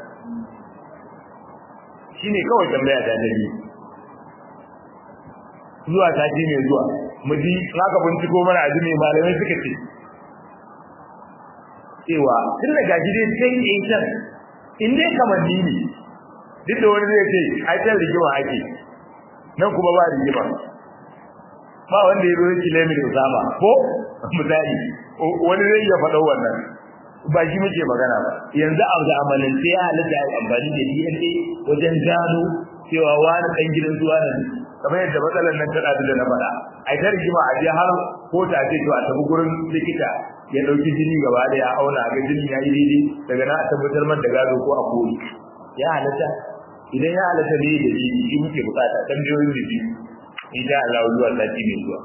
shine kawai tambaya ta dani zuwa ta ji ne zuwa mu ji haka binciko mana azumi malamai suka ce cewa tun da gaji dai sai in can in dai kamar ni ne duk da wani zai ce ai ta rigima ake nan kuma ba rigima ba wanda ya zo yake lemi da Usama ko misali wani zai ya faɗa wannan ba shi muke magana ba yanzu a zamanance ya halatta ya amfani da DNA wajen gano cewa wani ɗan gidan zuwa ne kamar yadda matsalar nan ta da na faɗa ai ta rigima a je har ko ta ce to a tafi gurin likita ya dauki jini gaba da ya auna ga jini ya yi daidai daga na a tabbatar man da gado ko a kori ya halatta idan ya halatta ne da shi muke bukata tambayoyin da biyu insha Allah zuwa sati mai zuwa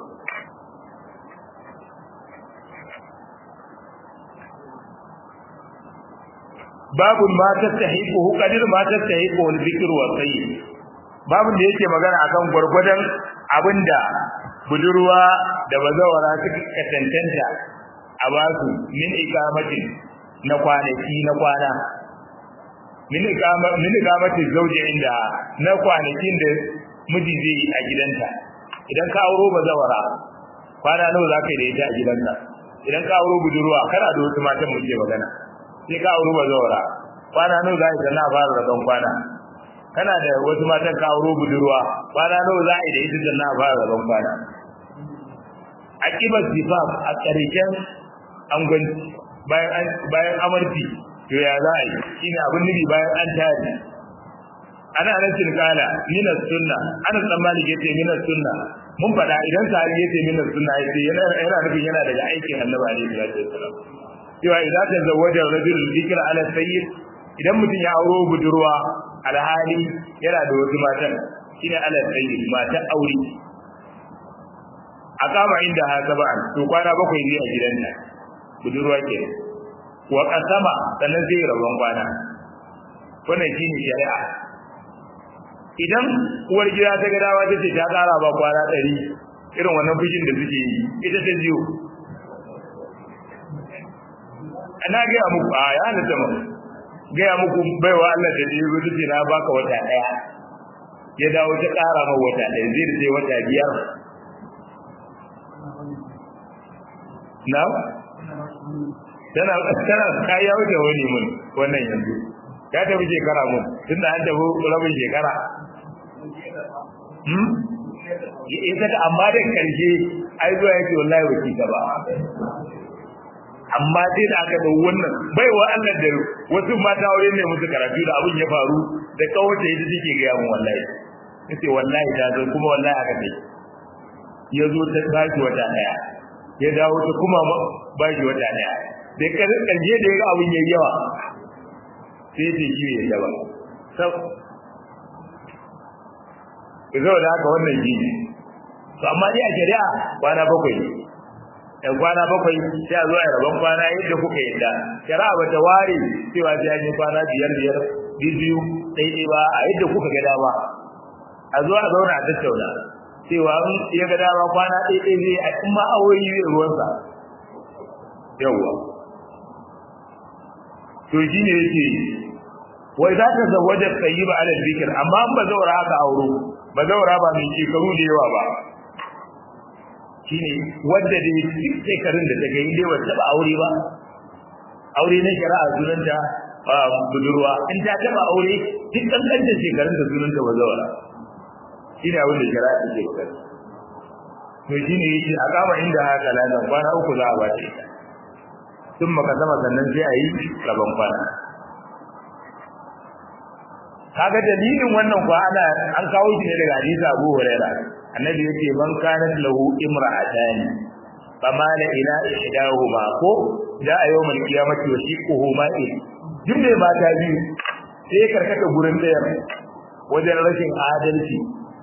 babu ma tastahiqu qadir ma tastahiqu al-dhikr wa sayyid babun da yake magana akan gurgurdan abinda budurwa da bazawara suka tantanta a basu min ikamatin na kwanaki na kwana min ikamatin zauje inda na kwanakin da miji zai yi a gidanta idan ka auro bazawara kwana nawa za ka yi da ita a gidanka idan ka auro budurwa kana da wasu matan mu ke magana sai ka auro bazawara kwana nawa za ka yi sannan a fara rabon kwana kana da wasu matan ka auro budurwa kwana nawa za a yi da ita sannan a fara rabon kwana akibar sifaf a ƙarshen angwanci bayan amarci to ya za a yi shine abin nufi bayan an tare ana nasin kala minas sunna ana tsammani yace minas sunna mun fada idan sahabi yace minas sunna yace yana nufin yana daga aikin Annabi alaihi salatu wasallam cewa idan ta zawaja rajul dhikra ala sayyid idan mutum ya auro budurwa alhali yana da wasu matan shine ala sayyid matan aure akama inda ha sab'an to kwana bakwai ne a gidanta budurwa ke wa qasama sannan zai rabon kwana wannan shine shari'a idan uwar gida ta ga dawa tace ta tsara ba kwana 100 irin wannan fujin da suke yi ita ta jiyo ana ga muku a ya halatta mu ga muku baiwa Allah da dai zo tace na baka wata daya ya dawo ta tsara ma wata daya zai da wata biyar na tana kaya wuce wani mun wannan yanzu ya tafi shekara mun tunda an tafi rabin shekara ita ka amma da karshe ai zuwa yake wallahi waki ta ba amma dai da aka dau wannan baiwa Allah da wasu mata aure ne musu karatu da abun ya faru da kawace ita take ga yamun wallahi yace wallahi ta zo kuma wallahi aka dai yazo ta baki wata daya ya dawo ta kuma baki wata daya da karshe da yaga abun yayi yawa sai ta ji ya yaba sau izo da haka wannan ji to amma dai a shari'a kwana bakwai dan kwana bakwai sai a zo a rabon kwana yadda kuka yadda shari'a bata ware cewa sai an yi kwana biyar biyu dai ba a yadda kuka ga dama a zo a zauna a tattauna cewa in ya ga dama kwana dai zai a kuma aure zai ruwansa yawa to shine yake wai za ta zawaja tayyiba ala zikr amma ba zaura haka auro ba zaura ba mai shekaru da yawa ba shine wanda da duk shekarun da take yi dai wata ba aure ba aure na shari'a sunanta budurwa in ta taba aure duk kankancin shekarun da sunanta ba zaura shine abin da shari'a take faɗa to shine yake a kama inda haka ladan kwana uku za a ba ta sun maka sama sannan sai a yi rabon kwana kaga dalilin wannan ko ana an kawo shi ne daga hadisi Abu Hurairah annabi yake man kana lahu imra'atan famala ila ihdahuma ko da a yawmal qiyamati wasiquhu ma'in jinde mata biyu sai karkata gurin daya wajen rashin adalci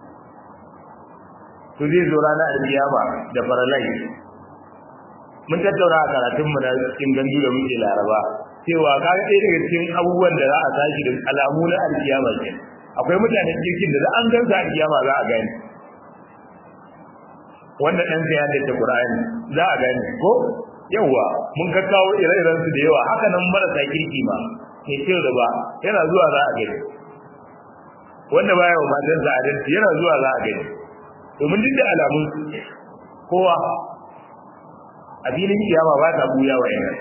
to zai zo ranar alkiyama da faralai mun tattauna a karatun mu na cikin gandu da muke Laraba cewa kaga ɗaya daga cikin abubuwan da za a tashi da alamu na alkiyama ne akwai mutanen kirkin da an gansa alkiyama za a gani wanda dan sai ya da Qur'ani za a gani ko yawa mun ka kawo ire-iren su da yawa haka nan marasa kirki ma ke ce da ba yana zuwa za a gani wanda baya wa matan sa adalci yana zuwa za a gani domin duk da alamun kowa a filin kiyama ba ta buya wa yana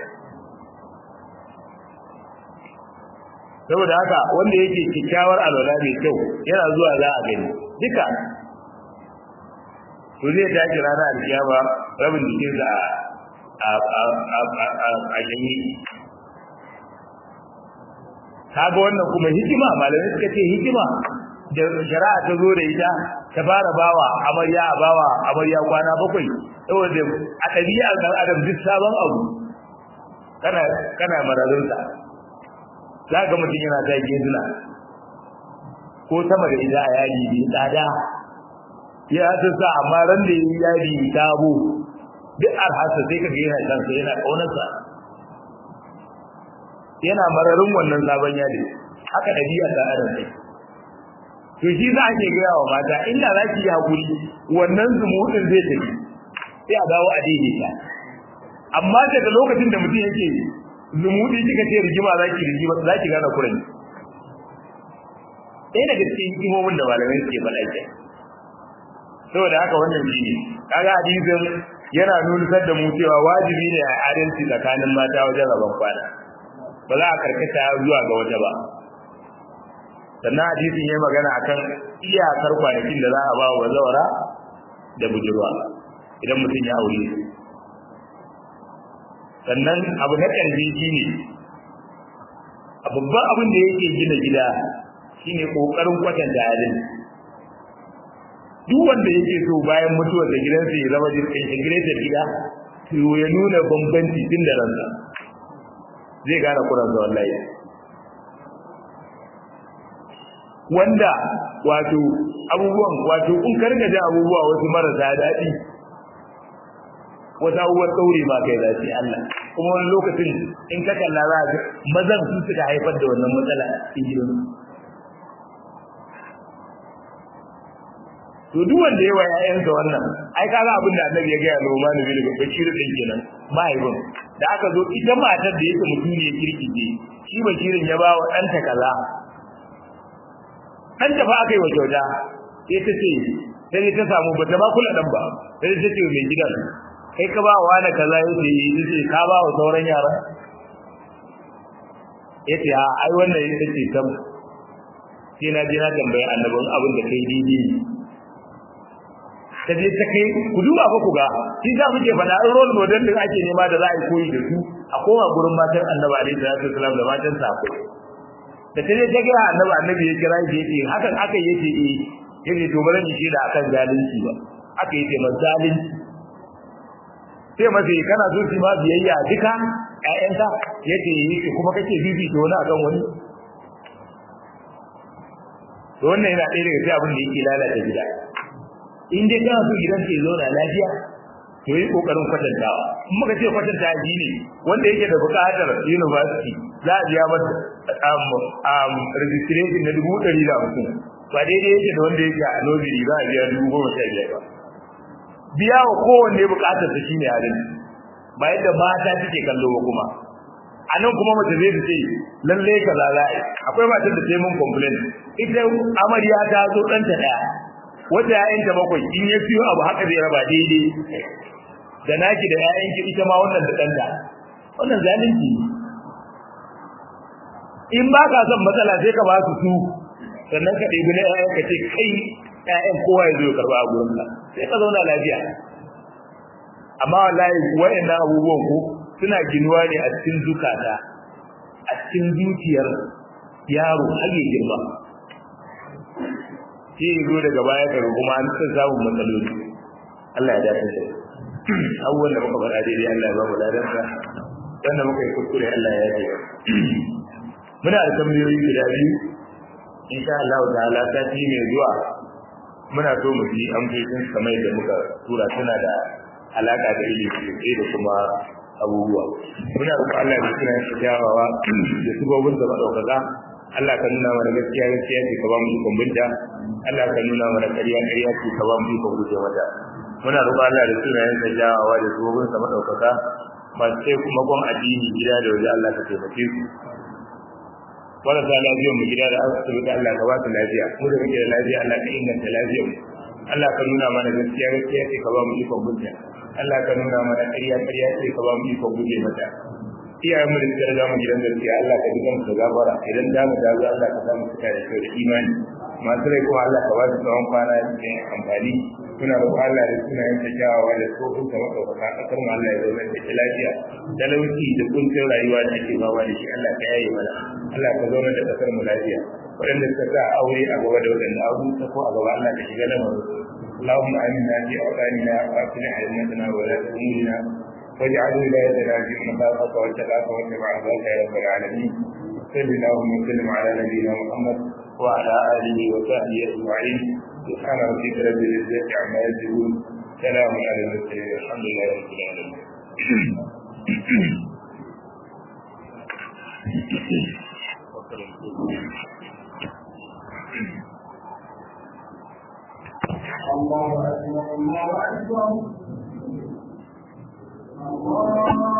saboda haka wanda yake kikkiawar alwala mai kyau yana zuwa za a gani duka to zai tashi rana alkiyama rabin jikin sa a jini kaga wannan kuma hikima malamai suka ce hikima da shari'a ta zo da ita ta fara bawa amarya kwana bakwai saboda a ɗabi'ar ɗan adam duk sabon abu kana mararinsa za ga mutum yana ta gezina ko sama da ita a yaji bai tsada ya sa amma ran da yi yaji tabo duk arhasa sai ka ga yana kansa yana ƙaunarsa yana mararin wannan sabon yaji haka ɗabi'ar ɗan adam ne to shi za a ke gaya wa mata inda za ki yi haƙuri wannan zumuɗin zai tafi sai a dawo a daidaita amma daga lokacin da mutum yake zumuɗi kika ce rigima za ki gane kuren ɗaya daga cikin hikimomin da malamai suke faɗa ke saboda haka wannan shi ne kaga hadisin yana nuna da mu cewa wajibi ne a adalci tsakanin mata wajen rabon kwana ba za a karkata zuwa ga wata ba sannan hadisin yayi magana akan iyakar kwanakin da za a ba wa zawara da budurwa idan mutum ya aure sannan abu na ƙarfi shine babban abin da yake gina gida shine kokarin kwatanta halin duk wanda yake so bayan mutuwar da gidansa ya zama integrated gida to ya nuna bambanci tun da ransa zai gane kuransa wallahi wanda wato abubuwan wato in karga da abubuwa wasu marasa daɗi wata abubuwan tsauri ma kai zafi Allah kuma wani lokacin in ka kalla za ka mazan su suka haifar da wannan matsala a cikin gidan to duk wanda yawa ƴaƴansa wannan ai kaga abin da Annabi ya ga Nu'man bin Bashir din kenan mahaifin da aka zo ita matar da yake mutum ne kirki ce shi Bashirin ya ba wa ɗanta kaza ɗanta fa aka yi wa kyauta sai ta ce sai ta samu bata ma kula dan ba sai ta ce mai gidan kai ka ba wa da kaza yace ka ba wa sauran yara yace a ai wannan yace kam sai na je na tambaye annabin abin da kai didi ta je ta kai ku duba fa ku ga shi za muke faɗa in role model din ake nema da za a yi koyi da su a koma gurin matan annabi alaihi salatu wasallam da matan sako da ta je ta ga annabi ya kira shi yace hakan aka yace yace to bare ni shi da akan zalunci ba aka yace mazalunci sai mace kana so shi ma biyayya duka ƴaƴanka yace yake kuma kake bibi to wani akan wani to wannan yana ɗaya daga cikin abin da yake lalata gida in dai kana so gidan ka zo na lafiya to yi kokarin kwatantawa in muka ce kwatanta ji ne wanda yake da buƙatar university za a biya masa registration na 150 ba daidai yake da wanda yake a nobili za a biya 15,000 ba biya wa kowanne bukatar ta shine halin ba yadda mata take kallo ba kuma anan kuma mace zai ce lalle kaza za'i akwai matar da sai mun complain ita amarya ta zo danta daya wata yayin ta bakwai in ya fiyo abu haka zai raba daidai da naki da yayin ki ita ma wannan da danta wannan zalunci in ba ka son matsala sai ka ba su sannan ka ɗebi na yayin ka ce kai ƴaƴan kowa ya zo ya karba a gurin ka sai ka zauna lafiya amma wallahi wayannan abubuwan ku suna ginuwa ne a cikin zukata a cikin zuciyar yaro har ya girma sai ya zo daga baya ka kuma an san samun matsaloli Allah ya dace da abubuwan da muka faɗa daidai Allah ya ba mu ladansa wanda muka yi kuskure Allah ya yi muna da tambayoyi guda biyu insha Allah ta'ala sati mai zuwa muna so mu ji amsoshin kamar da muka tura suna da alaka da ilimi da kuma abubuwa muna roƙon Allah ya tsira shi jawawa da subobin da madaukaka Allah ka nuna mana gaskiya gaskiya ce ka ba mu ikon binta Allah ka nuna mana ƙarya ƙarya ce ka ba mu ikon guje mata muna roƙon Allah da tsira shi jawawa da subobin da madaukaka masu sai kuma gon addini gida da waje Allah ka taimake su wanda ta lafiyar mu gida da asibiti Allah ka ba su lafiya mu da muke da lafiya Allah ka inganta lafiyar mu Allah ka nuna mana gaskiya gaskiya ce ka ba mu ikon guje Allah ka nuna mana ƙarya ƙarya ce ka ba mu ikon guje mata iyayen mu da suka riga mu gidan gaskiya Allah ka ji kansu da gafara idan da mu dawo Allah ka samu suka da kyau da imani masu rai kuma Allah ka ba su tsawon kwana cikin amfani suna roƙon Allah da sunayen ta kyawawa da tsohon ta maɗaukaka ƙasar mu Allah ya zauna da lafiya talauci da kuncin rayuwa da ake bawa da shi Allah ka yaye mana Allah ka zauna da ƙasar mu lafiya waɗanda suka sa aure a gaba da waɗanda abu ta ko a gaba Allah ka shiga lamarin اللهم آمنا في أوطاننا وأصلح أئمتنا وولاة أمورنا واجعل ولايتنا في من خافك واتقاك واتبع رضاك يا رب العالمين صل اللهم وسلم على نبينا محمد وعلى آله وصحبه أجمعين سبحان ربك رب العزة عما يصفون سلام على المرسلين والحمد لله رب العالمين الله أكبر الله أكبر الله